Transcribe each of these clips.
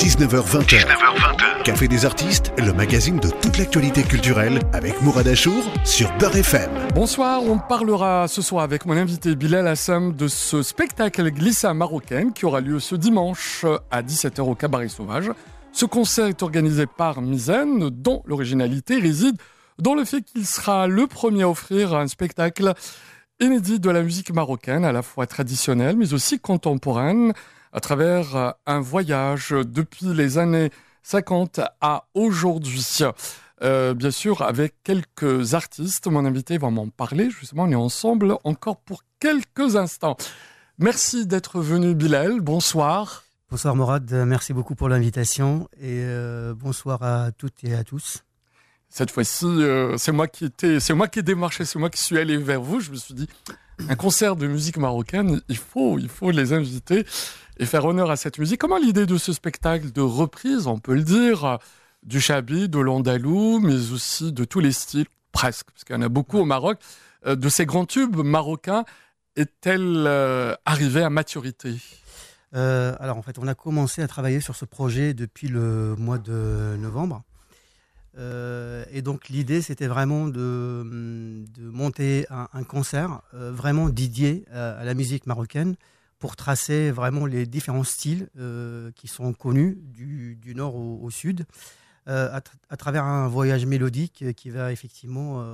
19h20. Café des artistes, le magazine de toute l'actualité culturelle avec Mourad Achour sur Beurre FM. Bonsoir, on parlera ce soir avec mon invité Bilal Hassam de ce spectacle Glissa marocaine qui aura lieu ce dimanche à 17h au Cabaret Sauvage. Ce concert est organisé par Mizan, dont l'originalité réside dans le fait qu'il sera le premier à offrir un spectacle inédit de la musique marocaine, à la fois traditionnelle mais aussi contemporaine, à travers un voyage depuis les années 50 à aujourd'hui. Bien sûr, avec quelques artistes. Mon invité va m'en parler. Justement, on est ensemble encore pour quelques instants. Merci d'être venu, Bilal. Bonsoir. Bonsoir, Mourad. Merci beaucoup pour l'invitation. Et bonsoir à toutes et à tous. Cette fois-ci, c'est moi qui ai démarché, c'est moi qui suis allé vers vous. Je me suis dit, un concert de musique marocaine, il faut les inviter et faire honneur à cette musique. Comment l'idée de ce spectacle de reprise, on peut le dire, du chabi, de l'andalou, mais aussi de tous les styles, presque, parce qu'il y en a beaucoup au Maroc, de ces grands tubes marocains, est-elle arrivée à maturité ? Alors en fait, on a commencé à travailler sur ce projet depuis le mois de novembre. Et donc l'idée, c'était vraiment de monter un concert vraiment dédié à la musique marocaine pour tracer vraiment les différents styles qui sont connus du nord au sud. À travers un voyage mélodique qui va effectivement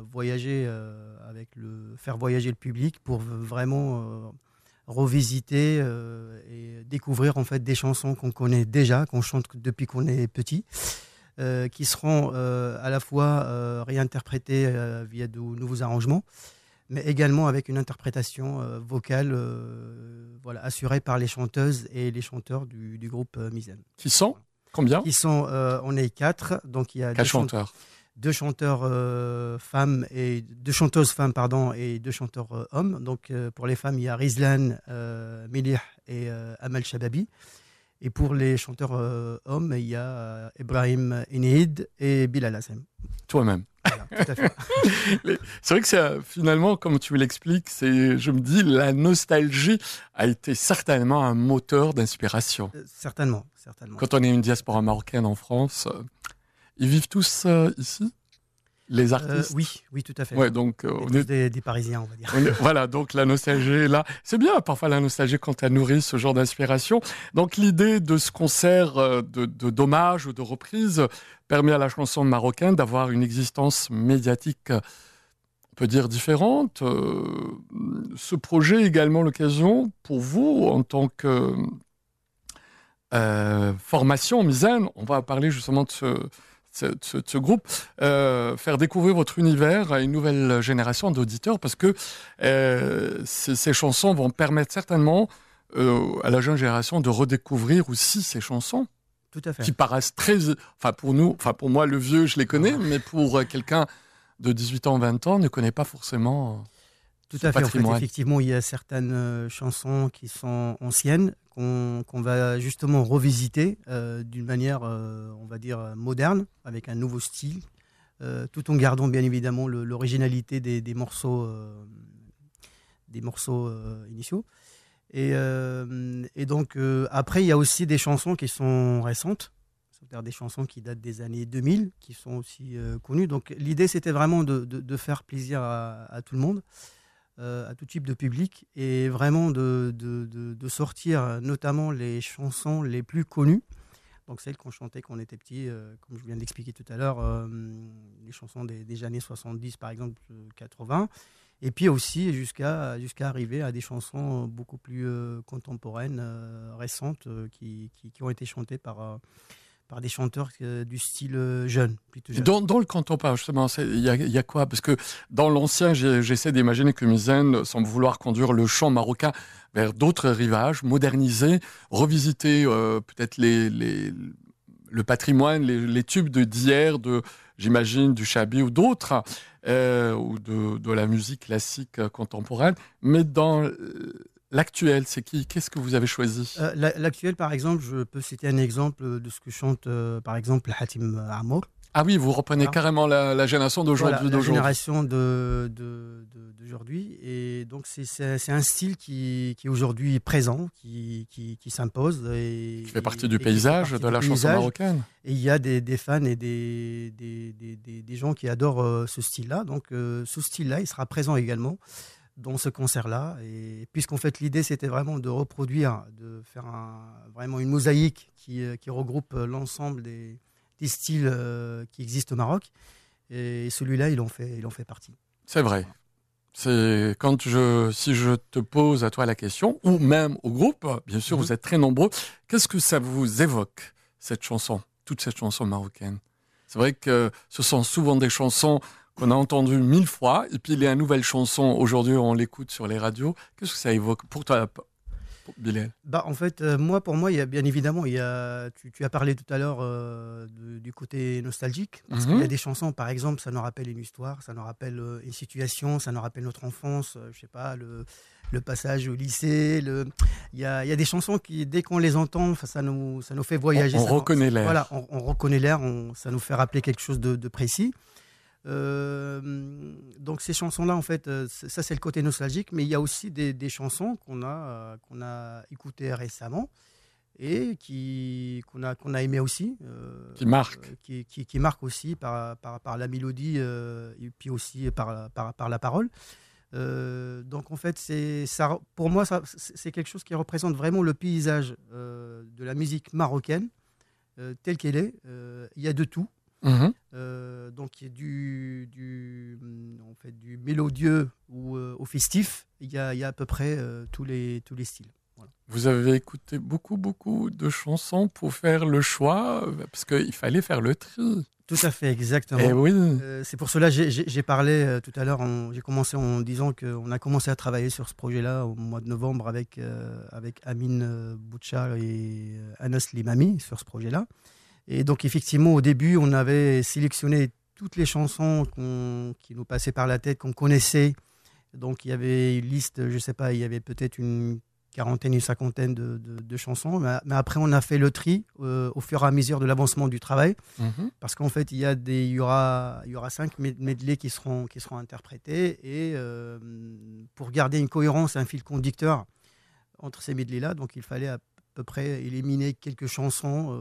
faire voyager le public pour vraiment revisiter et découvrir en fait des chansons qu'on connaît déjà, qu'on chante depuis qu'on est petit, qui seront à la fois réinterprétées via de nouveaux arrangements, mais également avec une interprétation vocale assurée par les chanteuses et les chanteurs du groupe Mizan. Qui sont combien ? On est 4, donc il y a 4 chanteurs. 2 chanteurs femmes et 2 chanteuses femmes et 2 chanteurs hommes. Donc pour les femmes, il y a Rizlan, Milih et Amal Shababi. Et pour les chanteurs hommes, il y a Ibrahim Enid et Bilal Hassam. Toi-même. Voilà, tout à fait. C'est vrai que finalement, comme tu l'expliques, je me dis, la nostalgie a été certainement un moteur d'inspiration. Certainement. Quand on est une diaspora marocaine en France, ils vivent tous ici, les artistes. Oui, tout à fait. Ouais, donc on est des Parisiens, on va dire. Voilà, donc la nostalgie est là. C'est bien, parfois la nostalgie quand elle nourrit ce genre d'inspiration. Donc l'idée de ce concert d'hommage ou de reprise permet à la chanson marocaine d'avoir une existence médiatique, on peut dire, différente. Ce projet est également l'occasion pour vous, en tant que formation Mizan, on va parler justement de ce groupe, faire découvrir votre univers à une nouvelle génération d'auditeurs, parce que ces chansons vont permettre certainement à la jeune génération de redécouvrir aussi ces chansons. Tout à fait. Qui paraissent pour moi, le vieux, je les connais, mais pour quelqu'un de 18 ans, 20 ans, ne connaît pas forcément tout à fait. En fait, effectivement, il y a certaines chansons qui sont anciennes, qu'on va justement revisiter d'une manière, on va dire, moderne, avec un nouveau style, tout en gardant bien évidemment l'originalité des morceaux initiaux. Et donc, après, il y a aussi des chansons qui sont récentes, c'est-à-dire des chansons qui datent des années 2000, qui sont aussi connues. Donc, l'idée, c'était vraiment de faire plaisir à tout le monde, à tout type de public, et vraiment de sortir notamment les chansons les plus connues, donc celles qu'on chantait quand on était petit, comme je viens d'expliquer tout à l'heure, les chansons des années 70 par exemple, 80, et puis aussi jusqu'à arriver à des chansons beaucoup plus contemporaines, récentes, qui ont été chantées par des chanteurs du style jeune, plutôt jeune. Dans le contemporain, justement, il y a quoi ? Parce que dans l'ancien, j'essaie d'imaginer que Mizan semble vouloir conduire le chant marocain vers d'autres rivages, moderniser, revisiter peut-être le patrimoine, les tubes d'hier, j'imagine, du chabi ou d'autres, ou de la musique classique contemporaine. Mais dans l'actuel, c'est qui ? Qu'est-ce que vous avez choisi ? L'actuel, par exemple, je peux citer un exemple de ce que chante, par exemple, Hatim Amour. Ah oui, vous reprenez carrément la génération d'aujourd'hui. La génération d'aujourd'hui. Et donc, c'est un style qui est aujourd'hui présent, qui s'impose. Qui fait partie du paysage de la chanson marocaine. Et il y a des fans et des gens qui adorent ce style-là. Donc, ce style-là, il sera présent également dans ce concert-là. Et puisqu'en fait, l'idée, c'était vraiment de reproduire, de faire vraiment une mosaïque qui regroupe l'ensemble des styles qui existent au Maroc. Et celui-là, il en fait partie. C'est vrai. C'est si je te pose à toi la question, ou même au groupe, bien sûr, vous êtes très nombreux, qu'est-ce que ça vous évoque, cette chanson, toute cette chanson marocaine? C'est vrai que ce sont souvent des chansons qu'on a entendues 1000 fois, et puis il y a une nouvelle chanson, aujourd'hui on l'écoute sur les radios. Qu'est-ce que ça évoque pour toi, Bilal? En fait, pour moi, il y a bien évidemment, tu as parlé tout à l'heure du côté nostalgique, parce qu'il y a des chansons, par exemple, ça nous rappelle une histoire, ça nous rappelle une situation, ça nous rappelle notre enfance, je sais pas, le passage au lycée. Il y a des chansons qui, dès qu'on les entend, ça nous fait voyager. On reconnaît l'air. Voilà, on reconnaît l'air, ça nous fait rappeler quelque chose de précis. Donc ces chansons-là, en fait, ça c'est le côté nostalgique, mais il y a aussi des chansons qu'on a écoutées récemment et qu'on a aimées aussi. Qui marquent. Qui marquent aussi par la mélodie et puis aussi par la parole. Donc en fait, pour moi, c'est quelque chose qui représente vraiment le paysage de la musique marocaine telle qu'elle est. Il y a de tout. Donc il y a du mélodieux au festif. Il y a à peu près tous les styles. Voilà. Vous avez écouté beaucoup de chansons pour faire le choix, parce qu'il fallait faire le tri. Tout à fait, exactement. Et oui. C'est pour cela que j'ai parlé tout à l'heure, j'ai commencé en disant qu'on a commencé à travailler sur ce projet-là au mois de novembre avec Amine Bouchar et Anas Limami sur ce projet-là. Et donc effectivement, au début, on avait sélectionné toutes les chansons qui nous passaient par la tête, qu'on connaissait. Donc il y avait une liste, je ne sais pas, il y avait peut-être une quarantaine, une cinquantaine de chansons. Mais après, on a fait le tri au fur et à mesure de l'avancement du travail. Parce qu'en fait, il y aura 5 medleys qui seront interprétés. Et pour garder une cohérence, un fil conducteur entre ces medleys-là, donc il fallait à peu près éliminer quelques chansons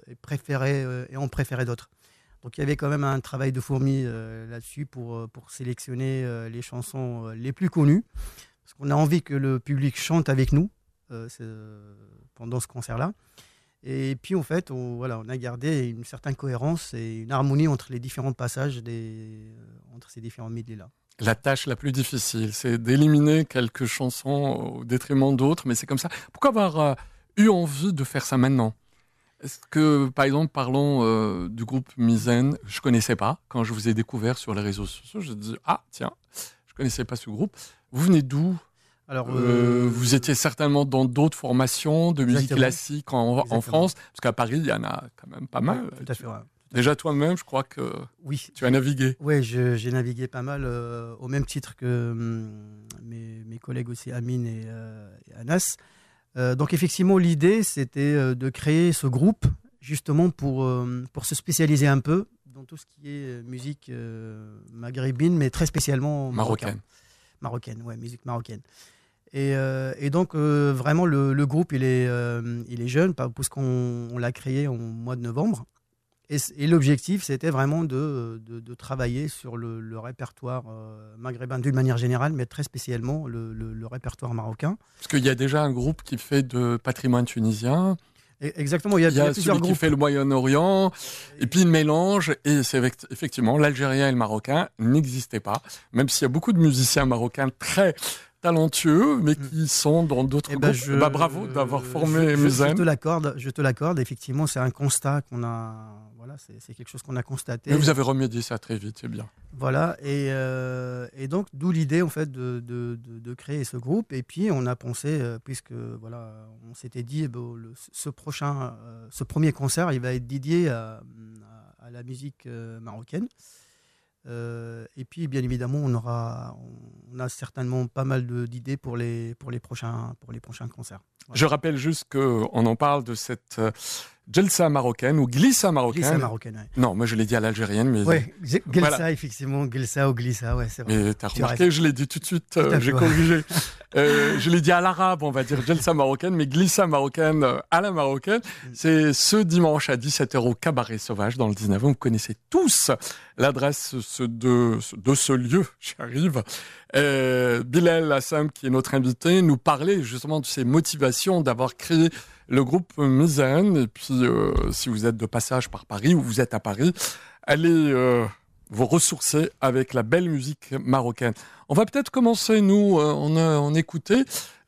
et en préférer d'autres. Donc il y avait quand même un travail de fourmi là-dessus pour sélectionner les chansons les plus connues. Parce qu'on a envie que le public chante avec nous pendant ce concert-là. Et puis en fait, on a gardé une certaine cohérence et une harmonie entre les différents passages entre ces différents medleys-là. La tâche la plus difficile, c'est d'éliminer quelques chansons au détriment d'autres, mais c'est comme ça. Pourquoi avoir eu envie de faire ça maintenant? Est-ce que, par exemple, parlons du groupe Mizen, je ne connaissais pas. Quand je vous ai découvert sur les réseaux sociaux, je me dis, ah tiens, je ne connaissais pas ce groupe. Vous venez d'où? Alors, vous étiez certainement dans d'autres formations de musique classique en France, parce qu'à Paris, il y en a quand même pas mal. Ouais, tout à fait, ouais. Déjà toi-même, je crois que tu as navigué. Oui, j'ai navigué pas mal, au même titre que mes collègues aussi, Amine et Anas. Donc effectivement, l'idée, c'était de créer ce groupe, justement pour se spécialiser un peu dans tout ce qui est musique maghrébine, mais très spécialement marocaine, ouais, musique marocaine. Et donc, vraiment, le groupe, il est jeune, puisqu'on l'a créé en mois de novembre. Et l'objectif, c'était vraiment de travailler sur le répertoire maghrébin d'une manière générale, mais très spécialement le répertoire marocain. Parce qu'il y a déjà un groupe qui fait de patrimoine tunisien. Exactement, il y a plusieurs groupes. Qui fait le Moyen-Orient, et puis il mélange, et c'est effectivement, l'Algérien et le Marocain n'existaient pas, même s'il y a beaucoup de musiciens marocains très talentueux, mais qui sont dans d'autres groupes. Bravo d'avoir formé Mizen. Je te l'accorde, effectivement, c'est un constat qu'on a... Voilà, c'est quelque chose qu'on a constaté. Mais vous avez remédié ça très vite, c'est bien. Voilà, et donc d'où l'idée en fait de créer ce groupe. Et puis on a pensé, puisque voilà, on s'était dit, ce premier concert, il va être dédié à la musique marocaine. Et puis bien évidemment, on a certainement pas mal d'idées pour les prochains concerts. Voilà. Je rappelle juste qu'on en parle de Gelsa marocaine ou Glissa marocaine. Glissa marocaine, ouais. Non, moi je l'ai dit à l'algérienne, mais... Ouais, Gelsa, voilà. effectivement, Gelsa ou Glissa, ouais, c'est vrai. Mais t'as remarqué, je l'ai dit tout de suite, j'ai fait, corrigé. Je l'ai dit à l'arabe, on va dire Gelsa marocaine, mais Glissa marocaine à la marocaine. C'est ce dimanche à 17h au Cabaret Sauvage dans le 19e. Vous connaissez tous l'adresse de ce lieu, j'y arrive. Bilal Hassam, qui est notre invité, nous parlait justement de ses motivations d'avoir créé le groupe Mizan. Et puis, si vous êtes de passage par Paris ou vous êtes à Paris, allez vous ressourcer avec la belle musique marocaine. On va peut-être commencer, nous, on écoutait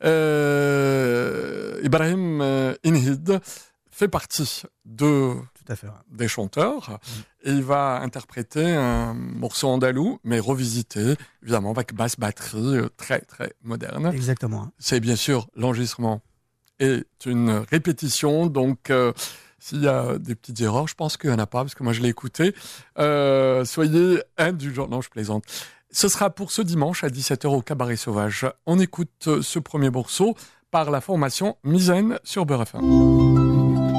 Ibrahim Inhid fait partie Tout à fait, ouais. des chanteurs et il va interpréter un morceau andalou, mais revisité, évidemment, avec basse batterie très, très moderne. Exactement. Hein. C'est bien sûr l'enregistrement est une répétition, donc s'il y a des petites erreurs, je pense qu'il n'y en a pas, parce que moi je l'ai écouté. Soyez indulgents. Non, je plaisante. Ce sera pour ce dimanche à 17h au Cabaret Sauvage. On écoute ce premier morceau par la formation Mizan sur Beurre FM.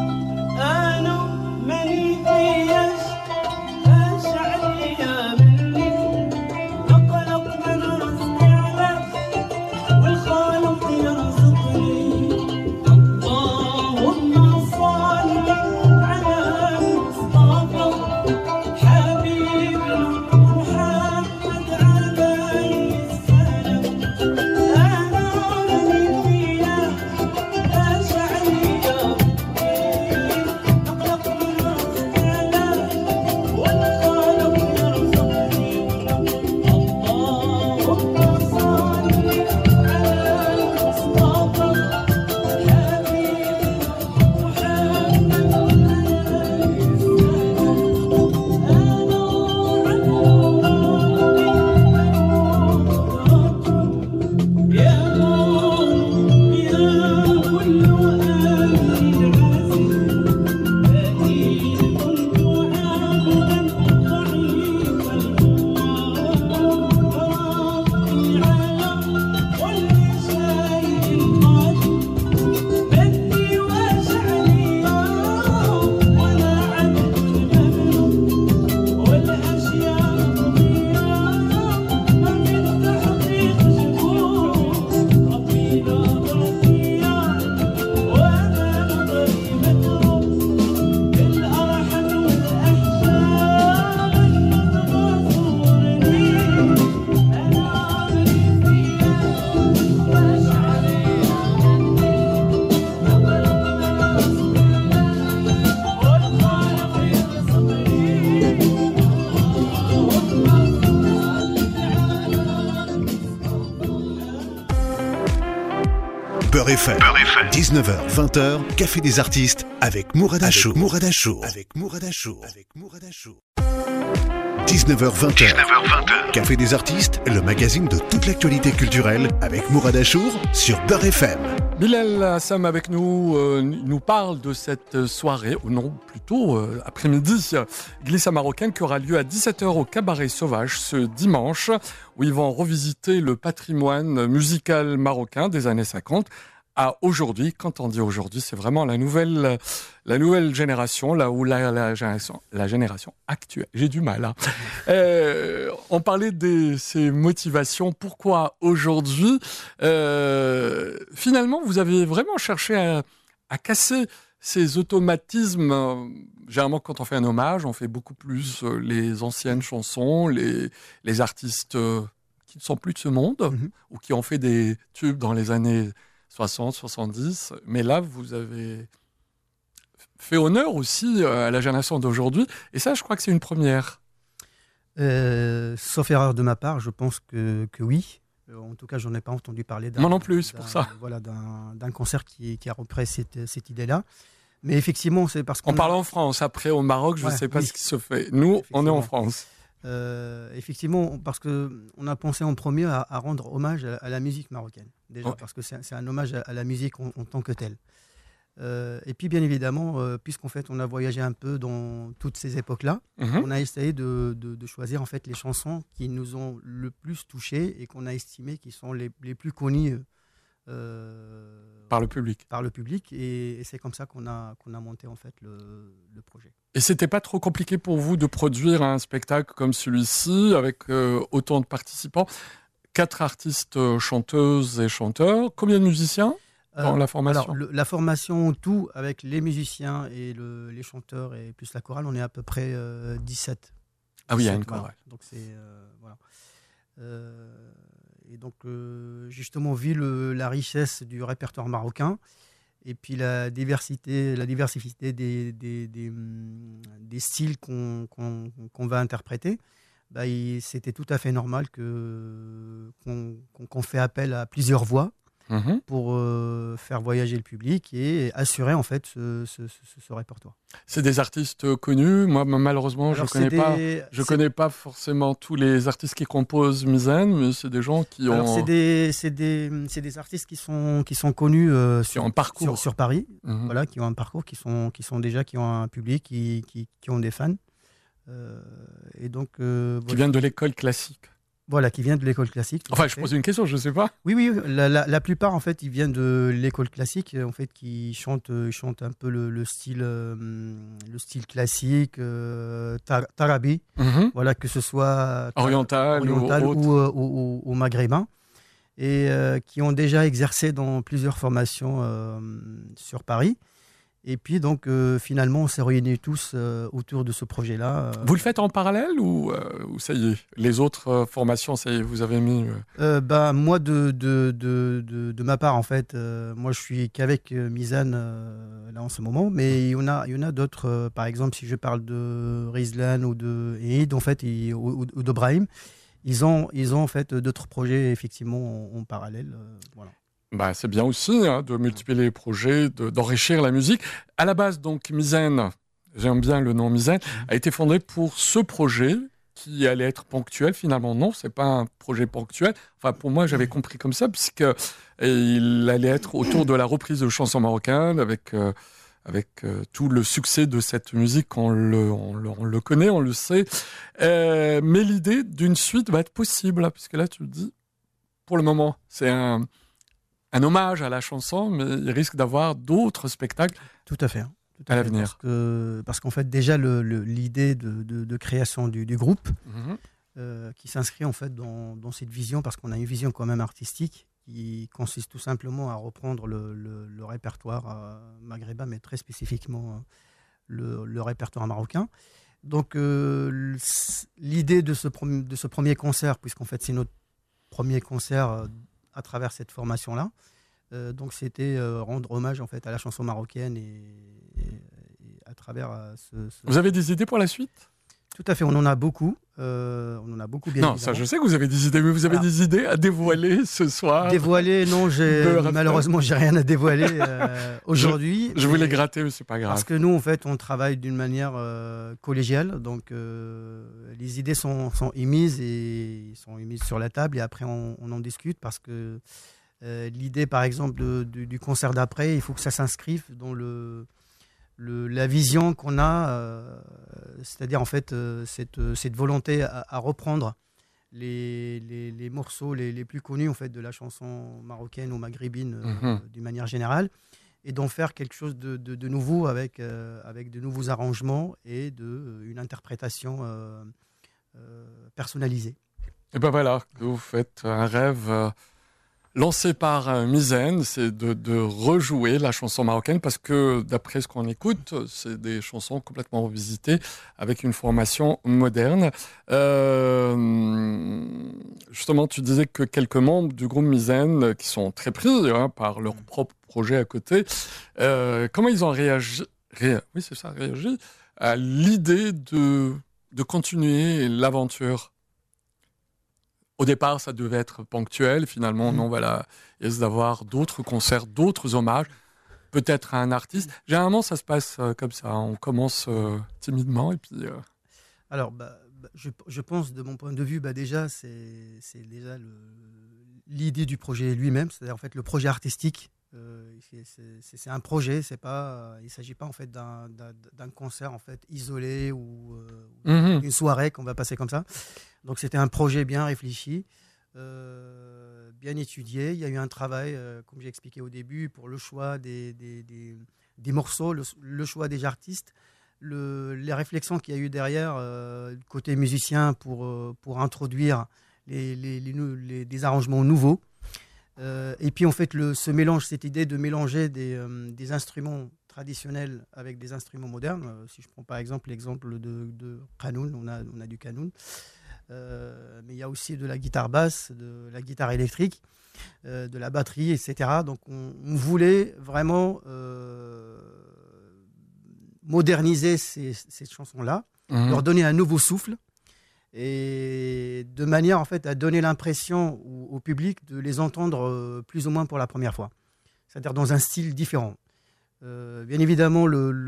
Beurre FM. 19h, 20h, Café des artistes avec Mourad Achour. 19h, 20h. Café des artistes, le magazine de toute l'actualité culturelle avec Mourad Achour sur Beurre FM. Bilal Hassam avec nous, nous parle de cette soirée, ou non, plutôt après-midi, Glissa marocaine qui aura lieu à 17h au Cabaret Sauvage ce dimanche, où ils vont revisiter le patrimoine musical marocain des années 50 à aujourd'hui. Quand on dit aujourd'hui, c'est vraiment la nouvelle génération, là où la génération actuelle. J'ai du mal. Hein. On parlait de ces motivations. Pourquoi aujourd'hui finalement, vous avez vraiment cherché à casser ces automatismes. Généralement, quand on fait un hommage, on fait beaucoup plus les anciennes chansons, les artistes qui ne sont plus de ce monde, ou qui ont fait des tubes dans les années 60, 70. Mais là, vous avez fait honneur aussi à la génération d'aujourd'hui. Et ça, je crois que c'est une première. Sauf erreur de ma part, je pense que oui. En tout cas, j'en ai pas entendu parler Moi non plus, c'est pour ça. Voilà, d'un concert qui a repris cette idée-là. Mais effectivement, c'est parce qu'on... On parle en France. Après, au Maroc, je ne sais pas ce qui se fait. Nous, on est en France. Effectivement, parce qu'on a pensé en premier à rendre hommage à la musique marocaine. Déjà, parce que c'est un hommage à la musique en tant que telle. Et puis, bien évidemment, puisqu'en fait, on a voyagé un peu dans toutes ces époques-là, on a essayé de choisir en fait les chansons qui nous ont le plus touchés et qu'on a estimé qui sont les plus connues Par le public. Par le public, et c'est comme ça qu'on a monté en fait le projet. Et c'était pas trop compliqué pour vous de produire un spectacle comme celui-ci avec autant de participants, 4 artistes, chanteuses et chanteurs, combien de musiciens dans la formation? Alors, la formation, tout avec les musiciens et les chanteurs et plus la chorale, on est à peu près 17. Ah oui, il y a une chorale. Voilà. Donc c'est voilà. Et donc, justement, vu la richesse du répertoire marocain et puis la diversité des styles qu'on va interpréter, bah, c'était tout à fait normal qu'on fait appel à plusieurs voix pour faire voyager le public et assurer en fait ce répertoire. C'est des artistes connus. Moi, malheureusement, je connais pas forcément tous les artistes qui composent Mizane, mais c'est des gens qui ont. Alors c'est des artistes qui sont connus sur Paris, voilà, qui ont un parcours, qui ont un public, qui ont des fans, et donc qui viennent de l'école classique. Voilà, qui vient de l'école classique. Enfin, je pose une question, je ne sais pas. Oui, la plupart, en fait, ils viennent de l'école classique, en fait, qui chantent un peu le style classique, tarabi, voilà, que ce soit oriental ou maghrébin, et qui ont déjà exercé dans plusieurs formations sur Paris. Et puis, donc, finalement, on s'est réunis tous autour de ce projet-là. Vous le faites en parallèle ou ça y est, les autres formations, ça y est, vous avez mis... Moi, de ma part, en fait, moi, je suis qu'avec Mizane, là, en ce moment. Mais il y en a d'autres. Par exemple, si je parle de Rizlan ou de Eid, en fait, ou de Brahim, ils ont en fait d'autres projets, effectivement, en parallèle. Voilà. Bah, c'est bien aussi de multiplier les projets, d'enrichir la musique. À la base, donc, Mizane, j'aime bien le nom Mizane, a été fondé pour ce projet qui allait être ponctuel. Finalement, non, c'est pas un projet ponctuel. Enfin, pour moi, j'avais compris comme ça, puisqu'il allait être autour de la reprise de chansons marocaines, avec tout le succès de cette musique, on le connaît, on le sait. Mais l'idée d'une suite va être possible, puisque là, tu le dis, pour le moment, c'est un hommage à la chanson, mais il risque d'avoir d'autres spectacles à l'avenir. Parce qu'en fait, déjà, l'idée de création du groupe, qui s'inscrit en fait dans cette vision, parce qu'on a une vision quand même artistique, qui consiste tout simplement à reprendre le répertoire maghrébin, mais très spécifiquement le répertoire marocain. Donc, l'idée de ce premier concert, puisqu'en fait, c'est notre premier concert à travers cette formation-là. Donc c'était rendre hommage en fait à la chanson marocaine et à travers Vous avez des idées pour la suite ? Tout à fait, on en a beaucoup. Bien évidemment. Ça je sais que vous avez des idées, mais vous avez des idées à dévoiler ce soir ? Dévoiler, non, malheureusement, j'ai rien à dévoiler aujourd'hui. Je voulais gratter, mais c'est pas grave. Parce que nous, en fait, on travaille d'une manière collégiale, donc les idées sont émises sur la table et après on en discute parce que l'idée, par exemple, du concert d'après, il faut que ça s'inscrive dans la vision qu'on a, c'est-à-dire en fait cette volonté à reprendre les morceaux les plus connus en fait de la chanson marocaine ou maghrébine d'une manière générale, et d'en faire quelque chose de nouveau avec de nouveaux arrangements et une interprétation personnalisée. Et ben voilà, vous faites un rêve lancé par Mizane, c'est de rejouer la chanson marocaine, parce que d'après ce qu'on écoute, c'est des chansons complètement revisitées avec une formation moderne. Justement, tu disais que quelques membres du groupe Mizane, qui sont très pris par leur propre projet à côté, comment ils ont réagi à l'idée de continuer l'aventure? Au départ, ça devait être ponctuel. Finalement, non, voilà. Il risque d'avoir d'autres concerts, d'autres hommages, peut-être à un artiste. Généralement, ça se passe comme ça. On commence timidement et puis... Alors, je pense, de mon point de vue, déjà, c'est déjà l'idée du projet lui-même. C'est-à-dire, en fait, le projet artistique. C'est un projet. Il ne s'agit pas en fait d'un concert en fait isolé ou une soirée qu'on va passer comme ça. Donc c'était un projet bien réfléchi bien étudié. Il y a eu un travail, comme j'ai expliqué au début, pour le choix des morceaux, le choix des artistes, les réflexions qu'il y a eu derrière, côté musicien, pour introduire des arrangements nouveaux. Et puis en fait, cette idée de mélanger des instruments traditionnels avec des instruments modernes. Si je prends par exemple l'exemple de Qanoun, on a du Qanoun. Mais il y a aussi de la guitare basse, de la guitare électrique, de la batterie, etc. Donc on voulait vraiment moderniser ces chansons-là, leur donner un nouveau souffle, et de manière en fait à donner l'impression au public de les entendre plus ou moins pour la première fois, c'est-à-dire dans un style différent. Bien évidemment,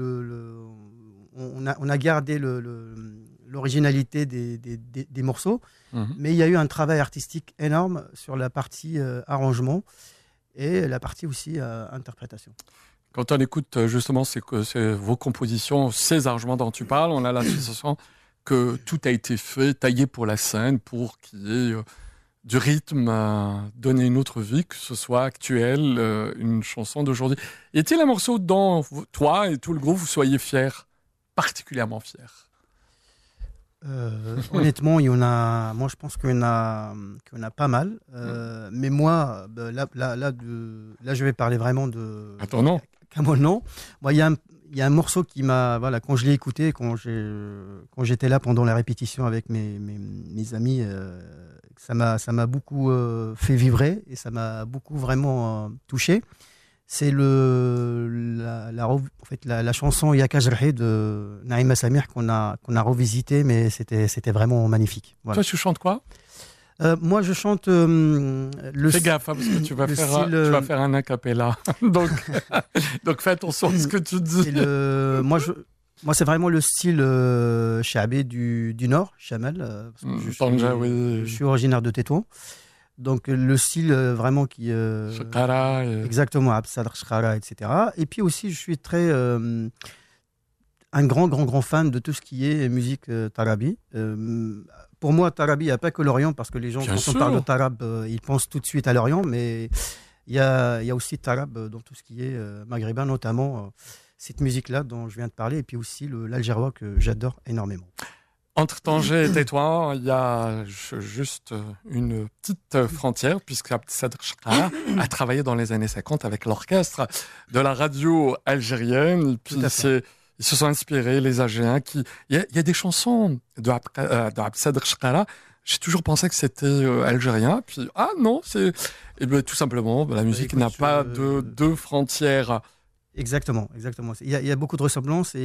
on a gardé l'originalité des morceaux, mais il y a eu un travail artistique énorme sur la partie arrangement et la partie aussi interprétation. Quand on écoute justement vos compositions, ces arrangements dont tu parles, on a la sensation que tout a été fait, taillé pour la scène, pour qu'il y ait du rythme, donner une autre vie, que ce soit actuel, une chanson d'aujourd'hui. Y a-t-il un morceau dont toi et tout le groupe vous soyez fiers, particulièrement fiers? Honnêtement, il y en a. Moi, je pense qu'il y en a pas mal. Mais moi, là, je vais parler vraiment de. Attends, non. Camol, non. Moi, il y a un morceau qui m'a. Voilà, quand je l'ai écouté, quand j'étais là pendant la répétition avec mes amis, ça m'a beaucoup fait vibrer et ça m'a beaucoup vraiment touché. C'est la chanson Yaka Jarhi de Naïma Samir qu'on a revisité, mais c'était vraiment magnifique. Voilà. Toi, tu chantes quoi? Moi, je chante Fais gaffe, parce que tu vas faire un a cappella. donc fais attention à ce que tu dis. Moi, c'est vraiment le style Shabi du Nord, Chamal. Je suis originaire de Tétouan. Donc le style vraiment qui... Shkara. Exactement, Absadr, Shkara, etc. Et puis aussi, je suis un grand fan de tout ce qui est musique tarabi. Pour moi, tarabi, il n'y a pas que l'Orient, parce que les gens, quand on parle de tarab, ils pensent tout de suite à l'Orient, mais il y a aussi tarab dans tout ce qui est maghrébin, notamment cette musique-là dont je viens de parler, et puis aussi l'algérois que j'adore énormément. Entre Tanger et Tétouan, il y a juste une petite frontière, puisque Absadr Shkara a travaillé dans les années 50 avec l'orchestre de la radio algérienne. Et puis ils se sont inspirés, les Algériens. Il y a des chansons d'Absadr Shkara. J'ai toujours pensé que c'était algérien. Puis, non, tout simplement, la musique n'a pas de frontières. Exactement. Il y a beaucoup de ressemblances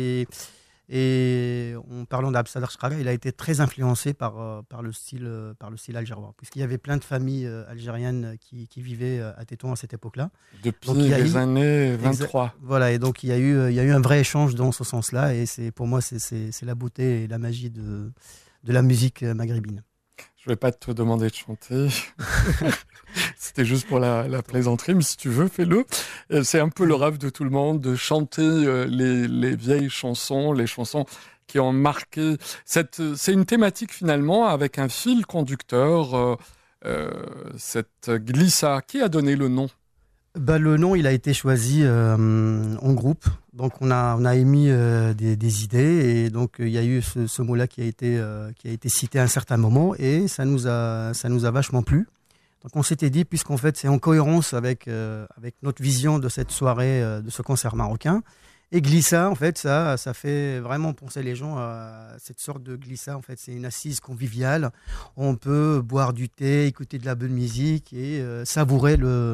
et en parlant d'Absadr Shkara, il a été très influencé par le style algérois, puisqu'il y avait plein de familles algériennes qui vivaient à Tétouan à cette époque-là. Depuis les années 23. Voilà, et donc il y a eu un vrai échange dans ce sens-là, et pour moi c'est la beauté et la magie de la musique maghrébine. Je ne vais pas te demander de chanter. C'était juste pour la plaisanterie, mais si tu veux, fais-le. C'est un peu le rêve de tout le monde de chanter les vieilles chansons, les chansons qui ont marqué. C'est une thématique finalement avec un fil conducteur, cette glissa. Qui a donné le nom? Le nom, il a été choisi en groupe. Donc, on a émis des idées, et donc il y a eu ce mot-là qui a été cité à un certain moment, et ça nous a vachement plu. Donc, on s'était dit, puisqu'en fait, c'est en cohérence avec notre vision de cette soirée, de ce concert marocain. Et glissa, en fait, ça fait vraiment penser les gens à cette sorte de glissa. En fait, c'est une assise conviviale. On peut boire du thé, écouter de la bonne musique et savourer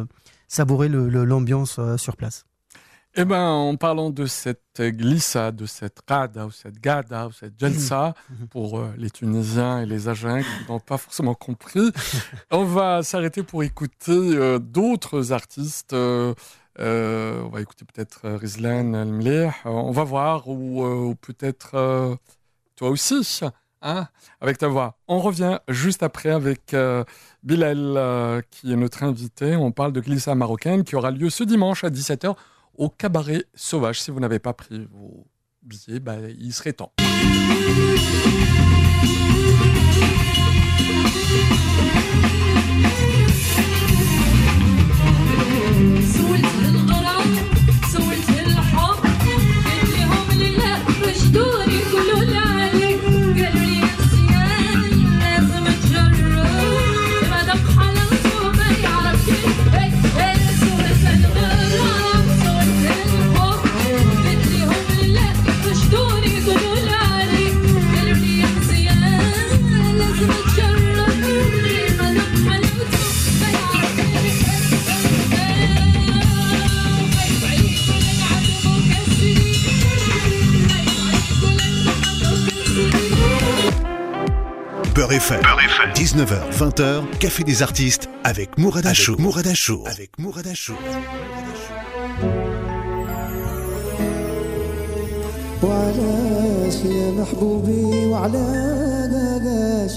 l'ambiance sur place. Eh bien, en parlant de cette glissa, de cette qada ou cette gada ou cette jalsa, pour les Tunisiens et les Algériens qui n'ont pas forcément compris, on va s'arrêter pour écouter d'autres artistes. On va écouter peut-être Rizlan Al-Mlih. On va voir, ou peut-être toi aussi, hein, avec ta voix. On revient juste après avec Bilal, qui est notre invité. On parle de glissa marocaine qui aura lieu ce dimanche à 17h au Cabaret Sauvage. Si vous n'avez pas pris vos billets, il serait temps. Beurre FM, 19h, 20h, Café des artistes avec Mourad Achour. وعلاش يا محبوبي وعلاش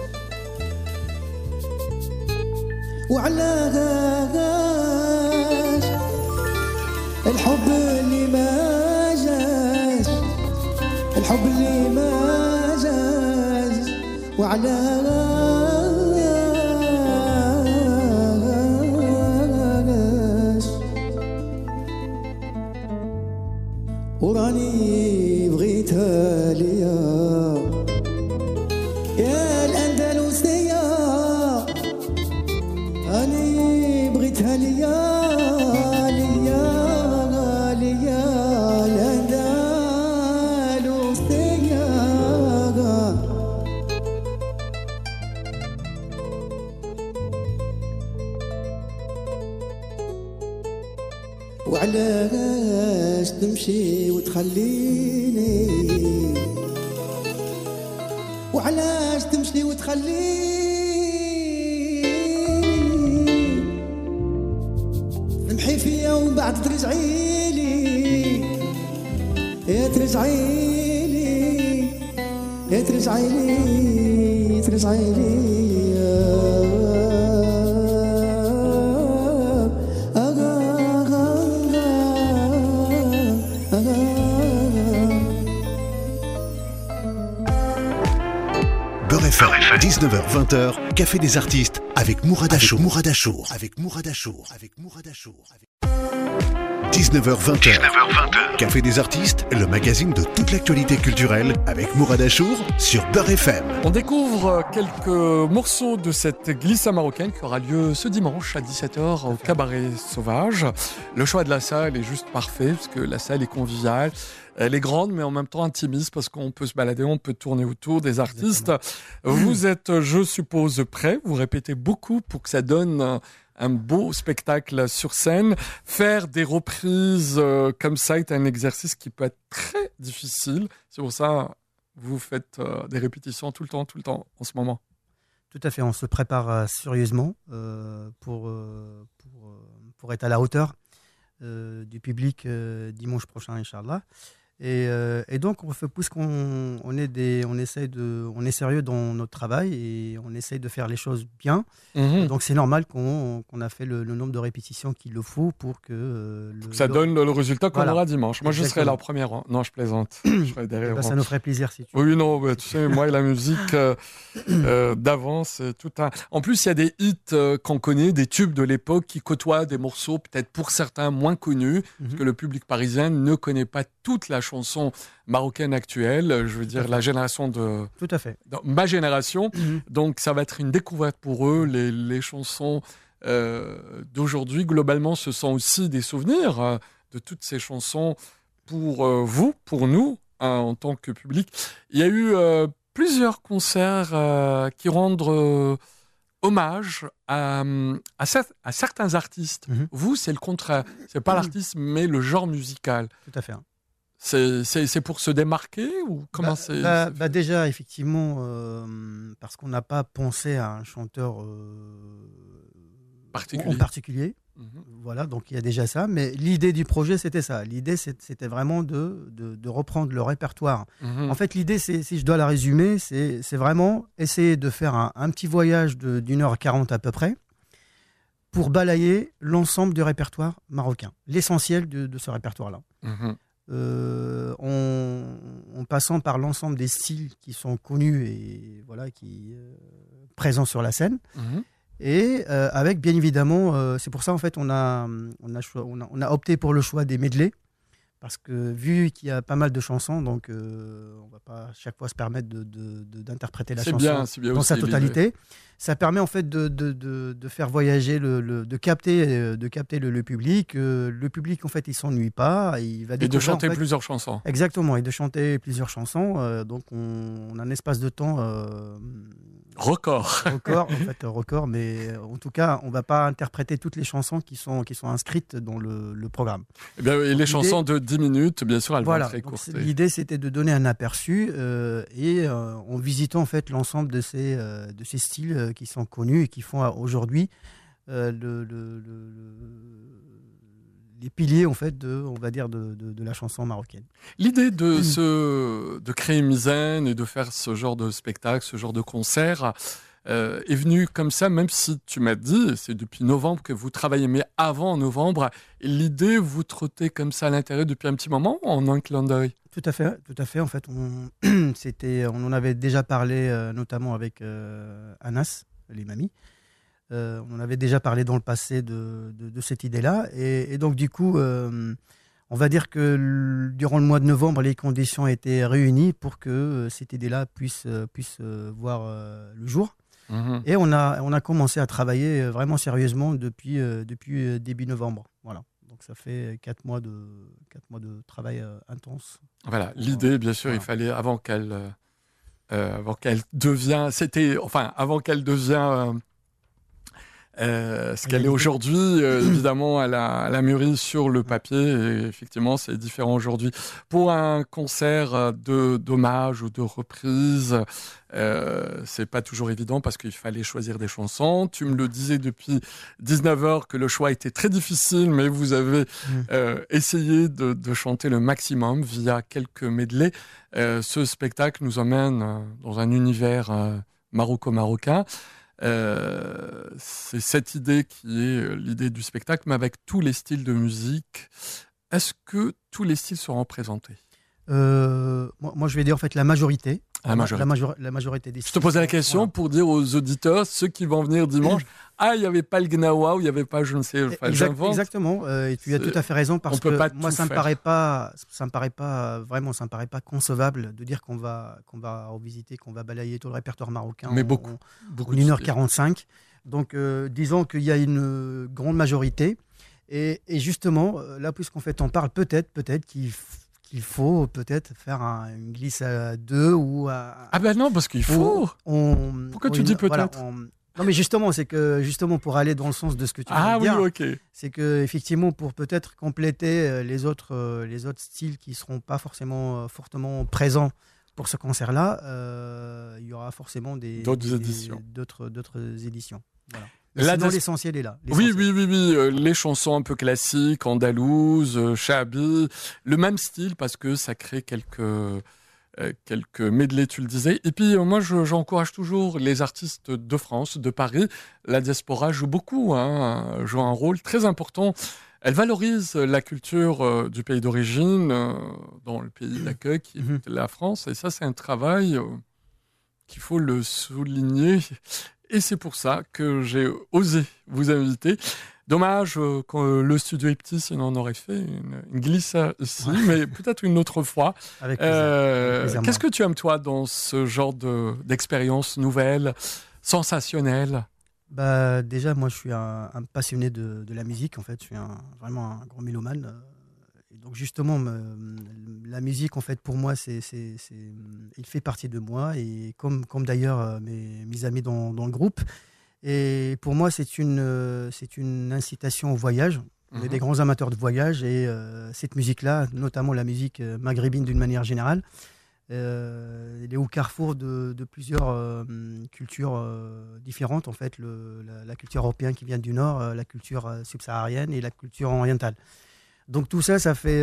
الحب اللي ما جاش الحب اللي ما جاش وعلاش وراني بغيتها ليا يا الأندلسية راني بغيتها ليا الأندلسية وعلاش تمشي وتخليني وعلاش تمشي وتخليني تمحي فيا ومن بعد ترجعي لي يا ترجعي لي يا ترجعي لي ترجعي لي Beurre FM, 19h, 20h, Café des artistes avec Mourad Achour. 19h, 20h, Café des artistes, le magazine de toute l'actualité culturelle avec Mourad Achour sur Beurre FM. On découvre quelques morceaux de cette glissa marocaine qui aura lieu ce dimanche à 17h au Cabaret Sauvage. Le choix de la salle est juste parfait parce que la salle est conviviale. Elle est grande, mais en même temps intimiste parce qu'on peut se balader, on peut tourner autour des artistes. Vous êtes, je suppose, prêts. Vous répétez beaucoup pour que ça donne un beau spectacle sur scène. Faire des reprises comme ça est un exercice qui peut être très difficile. C'est pour ça vous faites des répétitions tout le temps en ce moment. Tout à fait, on se prépare sérieusement pour être à la hauteur du public dimanche prochain, Inch'Allah. Et donc, on est sérieux dans notre travail et on essaye de faire les choses bien. Donc, c'est normal qu'on a fait le nombre de répétitions qu'il le faut pour que ça donne le résultat qu'on aura dimanche. Moi, Exactement. je serai la première rang. Non, je plaisante. Je serai derrière. Ça nous ferait plaisir si tu veux. Oui, non, bah, tu sais, moi et la musique d'avance, c'est tout un... En plus, il y a des hits qu'on connaît, des tubes de l'époque qui côtoient des morceaux peut-être pour certains moins connus, parce que le public parisien ne connaît pas toute la chanson marocaine actuelle. Je veux dire, la génération de... Tout à fait. Ma génération. Donc, ça va être une découverte pour eux. Les chansons d'aujourd'hui, globalement, ce sont aussi des souvenirs de toutes ces chansons pour vous, pour nous, en tant que public. Il y a eu plusieurs concerts qui rendent hommage à certains artistes. Vous, c'est le contraire. C'est pas l'artiste, mais le genre musical. Tout à fait. C'est pour se démarquer ou comment c'est déjà, effectivement, parce qu'on n'a pas pensé à un chanteur en particulier. Voilà, donc il y a déjà ça. Mais l'idée du projet, c'était ça. L'idée, c'était vraiment de reprendre le répertoire. En fait, l'idée, si je dois la résumer, c'est vraiment essayer de faire un petit voyage d'1h40 à peu près pour balayer l'ensemble du répertoire marocain, l'essentiel de ce répertoire-là. En passant par l'ensemble des styles qui sont connus et voilà, présents sur la scène. Mhm. Et avec, bien évidemment, c'est pour ça, en fait, on a opté pour le choix des medleys. Parce que vu qu'il y a pas mal de chansons, donc on ne va pas à chaque fois se permettre d'interpréter la chanson C'est bien dans aussi sa l'idée. totalité. Ça permet en fait de faire voyager, de capter le public. Le public, en fait, il ne s'ennuie pas. Il va Et de découvrir, chanter en fait, plusieurs chansons. exactement, et de chanter plusieurs chansons. Donc on a un espace de temps Record. record, mais en tout cas, on ne va pas interpréter toutes les chansons qui sont inscrites dans le programme. Eh bien, et les chansons de 10 minutes, bien sûr, elles vont Voilà, être donc écourtées. l'idée c'était de donner un aperçu en visitant en fait l'ensemble de ces styles qui sont connus et qui font aujourd'hui les piliers en fait on va dire de la chanson marocaine. L'idée de créer Mizen et de faire ce genre de spectacle, ce genre de concert, est venue comme ça, même si tu m'as dit, c'est depuis novembre que vous travaillez, mais avant novembre, l'idée vous trottait comme ça à l'intérieur depuis un petit moment ou en un clin d'œil? Tout à fait. En fait, on en avait déjà parlé, notamment avec Anas, les mamies. On en avait déjà parlé dans le passé de cette idée-là. Et donc, du coup, on va dire que durant le mois de novembre, les conditions étaient réunies pour que cette idée-là puisse voir le jour. Mhm. Et on a commencé à travailler vraiment sérieusement depuis début novembre. Voilà. Donc ça fait 4 mois de travail intense. Voilà, l'idée, bien sûr, Voilà. il fallait avant qu'elle devienne, ce qu'elle est aujourd'hui, évidemment, elle a mûri sur le papier et effectivement, c'est différent aujourd'hui. Pour un concert d'hommage ou de reprise, c'est pas toujours évident parce qu'il fallait choisir des chansons. Tu me le disais depuis 19h que le choix était très difficile, mais vous avez essayé de chanter le maximum via quelques medleys. Ce spectacle nous emmène dans un univers maroco-marocain. C'est cette idée qui est l'idée du spectacle, mais avec tous les styles de musique. Est-ce que tous les styles seront représentés? Moi, je vais dire en fait la majorité. La majorité. La majorité des Je te posais la question pour dire aux auditeurs, ceux qui vont venir dimanche, il n'y avait pas le gnawa ou il n'y avait pas je ne sais, j'invente. Exactement. Et tu as tout à fait raison parce que moi, ça me paraît pas concevable de dire qu'on va revisiter, qu'on va balayer tout le répertoire marocain. Mais beaucoup en 1h45. Donc, disons qu'il y a une grande majorité. Et justement, là, puisqu'en fait, on parle peut-être qu'il faut peut-être faire une glisse à 2 ou à... Ah ben non, parce qu'il faut. Pourquoi tu dis peut-être? Non, mais justement, c'est que pour aller dans le sens de ce que tu viens de dire, ok. c'est que effectivement, pour peut-être compléter les autres styles qui seront pas forcément fortement présents pour ce concert-là, il y aura forcément d'autres éditions. Voilà. Sinon, l'essentiel est là. Oui. Les chansons un peu classiques, andalouses, chabi, le même style parce que ça crée quelques medley, tu le disais. Et puis, moi, j'encourage toujours les artistes de France, de Paris. La diaspora joue beaucoup, joue un rôle très important. Elle valorise la culture du pays d'origine, dans le pays d'accueil qui est la France. Et ça, c'est un travail qu'il faut le souligner. Et c'est pour ça que j'ai osé vous inviter. Dommage que le studio est petit, sinon on aurait fait une glisse ici, mais peut-être une autre fois. Avec plaisir. Qu'est-ce que tu aimes, toi, dans ce genre d'expérience nouvelle, sensationnelle? Déjà, moi, je suis un passionné de la musique, en fait. Je suis vraiment un grand mélomane. Et donc, justement, la musique, en fait, pour moi, il fait partie de moi, et comme d'ailleurs mes amis dans le groupe. Et pour moi, c'est une incitation au voyage. On est des grands amateurs de voyage, et cette musique-là, notamment la musique maghrébine d'une manière générale, elle est au carrefour de plusieurs cultures différentes, en fait, la culture européenne qui vient du Nord, la culture subsaharienne et la culture orientale. Donc tout ça, ça fait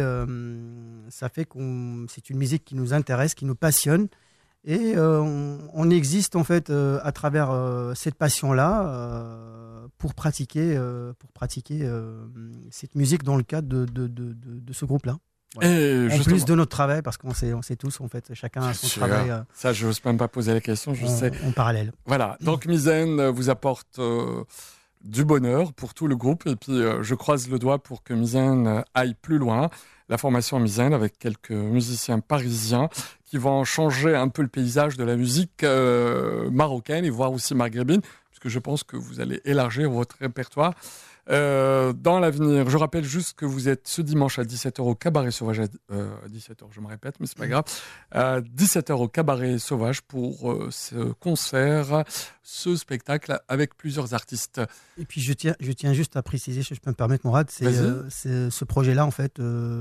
que c'est une musique qui nous intéresse, qui nous passionne. Et on existe en fait à travers cette passion-là pour pratiquer cette musique dans le cadre de ce groupe-là. Voilà. Et En justement, plus de notre travail, parce qu'on sait tous, en fait, chacun a son sûr, travail ça, je n'ose même pas poser la question, je sais. en parallèle. Voilà, donc Mizzen vous apporte du bonheur pour tout le groupe. Et puis, je croise le doigt pour que Mizzen aille plus loin. La formation Mizzen avec quelques musiciens parisiens qui vont changer un peu le paysage de la musique marocaine et voire aussi maghrébine, puisque je pense que vous allez élargir votre répertoire dans l'avenir. Je rappelle juste que vous êtes ce dimanche à 17h au Cabaret Sauvage, 17h je me répète, mais c'est pas grave, à 17h au Cabaret Sauvage pour ce concert, ce spectacle avec plusieurs artistes. Et puis je tiens juste à préciser, si je peux me permettre, Mourad, c'est ce projet-là, en fait,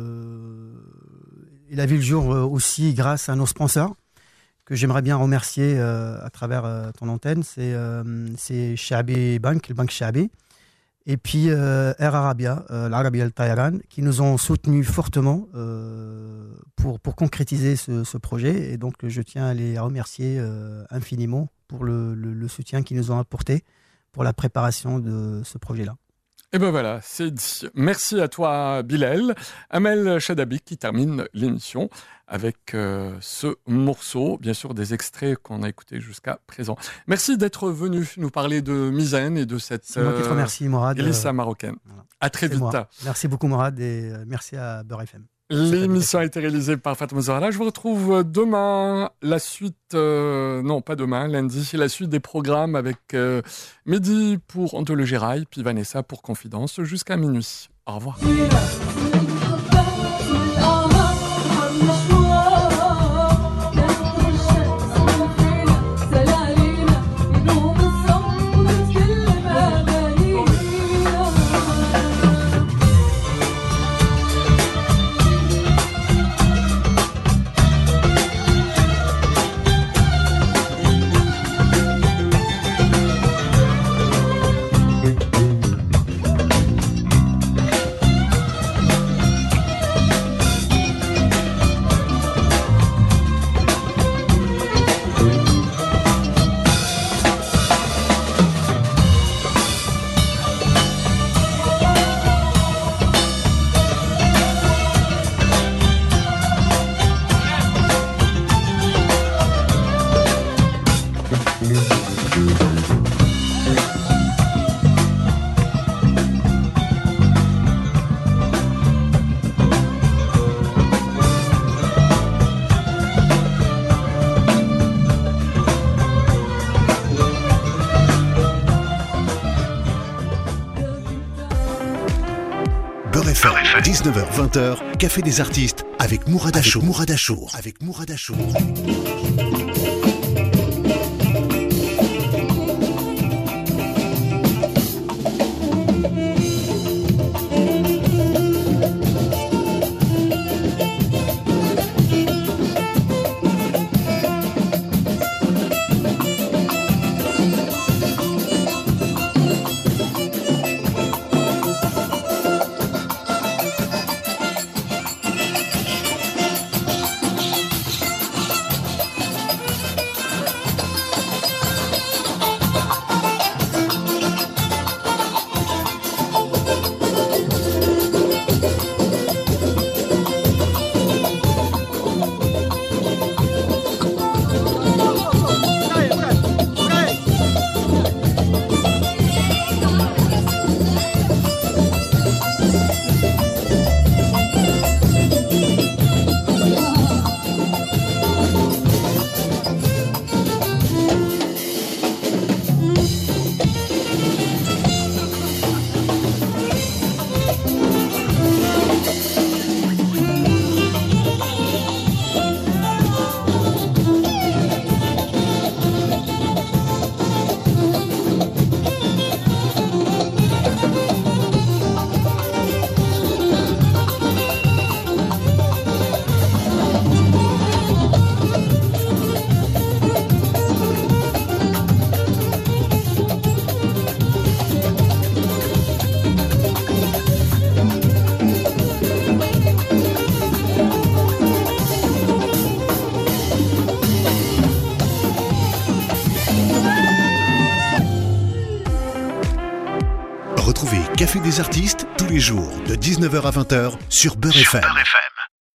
il a vu le jour aussi grâce à nos sponsors, que j'aimerais bien remercier à travers ton antenne. C'est Shaabi Bank, le Banque Shaabi, et puis Air Arabia, l'Arabia Al Tayran, qui nous ont soutenus fortement pour concrétiser ce projet. Et donc, je tiens à les remercier infiniment pour le soutien qu'ils nous ont apporté pour la préparation de ce projet-là. Et ben voilà, c'est dit. Merci à toi, Bilal. Amel Chadabi qui termine l'émission avec ce morceau, bien sûr des extraits qu'on a écoutés jusqu'à présent. Merci d'être venu nous parler de Mizzen et de cette C'est moi qui te remercie, Mourad. glissa marocaine. Voilà. À très vite. Moi. Merci beaucoup, Mourad, et merci à Beurre FM. L'émission a été réalisée par Fatma Zahra. Je vous retrouve demain, la suite, non pas demain, lundi, la suite des programmes avec Mehdi pour Anthologie Rail, puis Vanessa pour Confidence jusqu'à minuit. Au revoir. Beurre FM, 19h-20h, Café des artistes avec Mourad Achour. Avec Mourad Achour. Retrouvez Café des artistes tous les jours de 19h à 20h sur Beurre FM.